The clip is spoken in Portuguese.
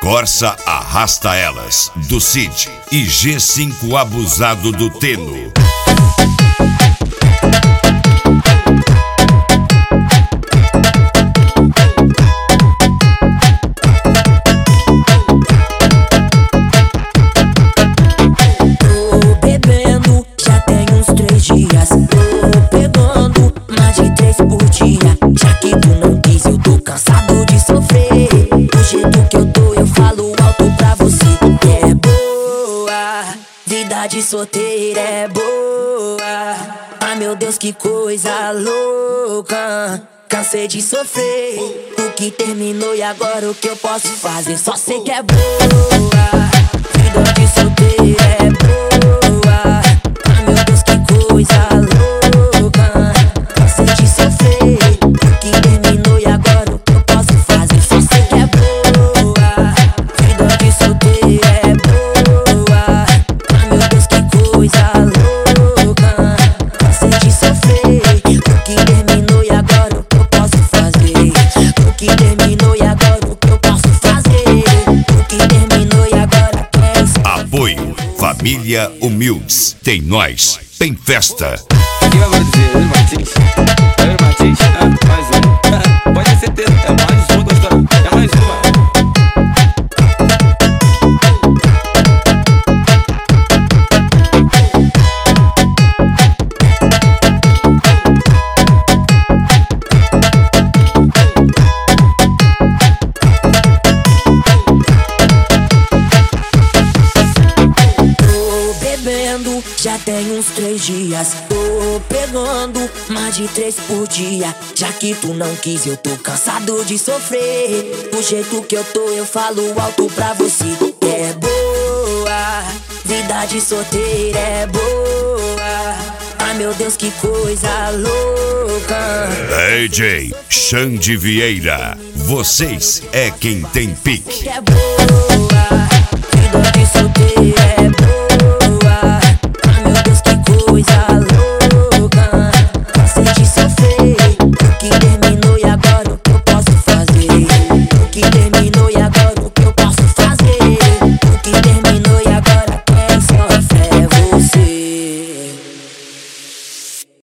Corsa Arrasta Elas, do Cid, e G5 Abusado do Teno. Tô bebendo, já tem uns 3 dias. Tô pegando mais de 3 por dia. Já que tu não quis, eu tô cansado de sofrer. Do jeito que eu tô, eu falo alto pra você. É boa, vida de solteira é boa. Ai meu Deus, que coisa louca. Cansei de sofrer, o que terminou e agora o que eu posso fazer? Só sei que é boa, vida de solteira é boa. Ai meu Deus, que coisa louca. Cansei de sofrer, o que terminou e agora o que eu posso fazer? Só sei que é boa, vida de solteira é boa. Ai meu Deus, que coisa louca. Cansei de sofrer, o que terminou e agora o que eu posso fazer? O que terminou e agora o que eu posso fazer? O que terminou e agora quer ser. Apoio Família Humildes. Tem nós, tem festa. Aqui vai acontecer, Martins, mais um. Pode ter certeza, é mais um, gostou? É mais uma. Tô bebendo, já tem uns 3 dias. Tô pegando mais de 3 por dia. Já que tu não quis, eu tô cansado de sofrer. Do jeito que eu tô, eu falo alto pra você. É boa, vida de solteira é boa. Ai meu Deus, que coisa louca. AJ Xande Vieira. Vocês é quem tem pique. Que é boa, vida de solteira é boa.